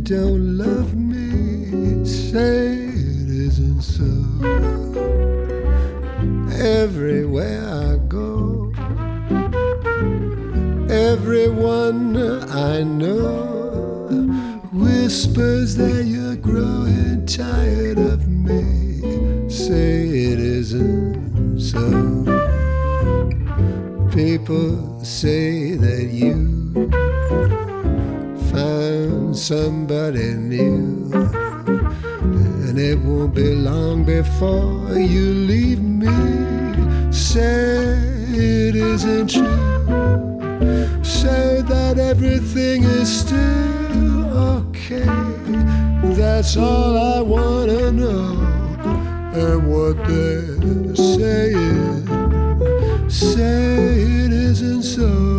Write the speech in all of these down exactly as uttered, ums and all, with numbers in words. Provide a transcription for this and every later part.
don't love me, say it isn't so. Everywhere I go, everyone I know whispers that you're growing tired of me, say it isn't so. People say that you found somebody new, and it won't be long before you leave me, say it isn't true, say that everything is still okay. That's all I wanna know, and what they're saying, say it isn't so.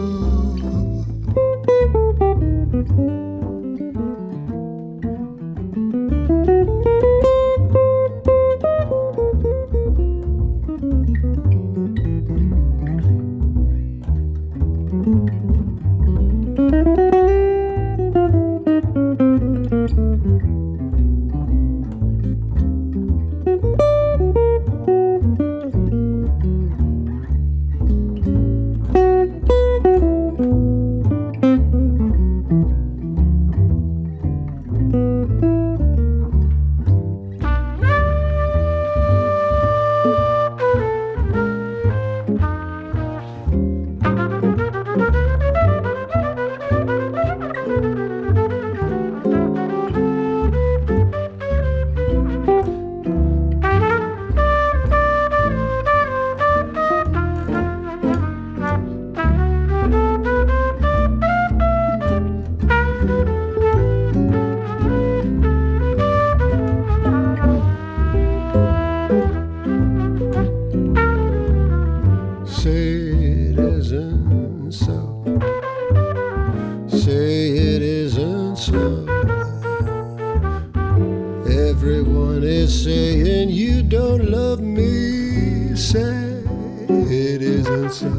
Everyone is saying you don't love me, say it isn't so.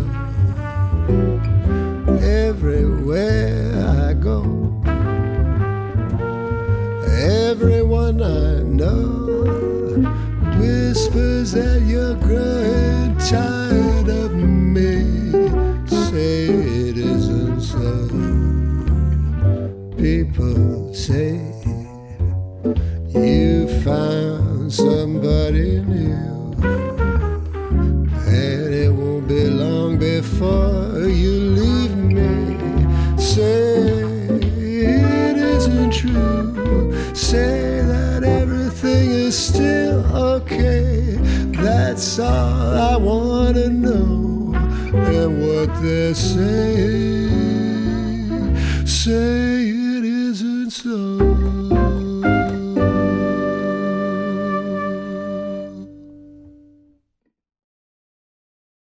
Everywhere I go, everyone I know whispers that you're growing tired of me, say it isn't so. People say you found somebody new, and it won't be long before you leave me, say it isn't true, say that everything is still okay. That's all I want to know, and what they're saying, say it isn't so.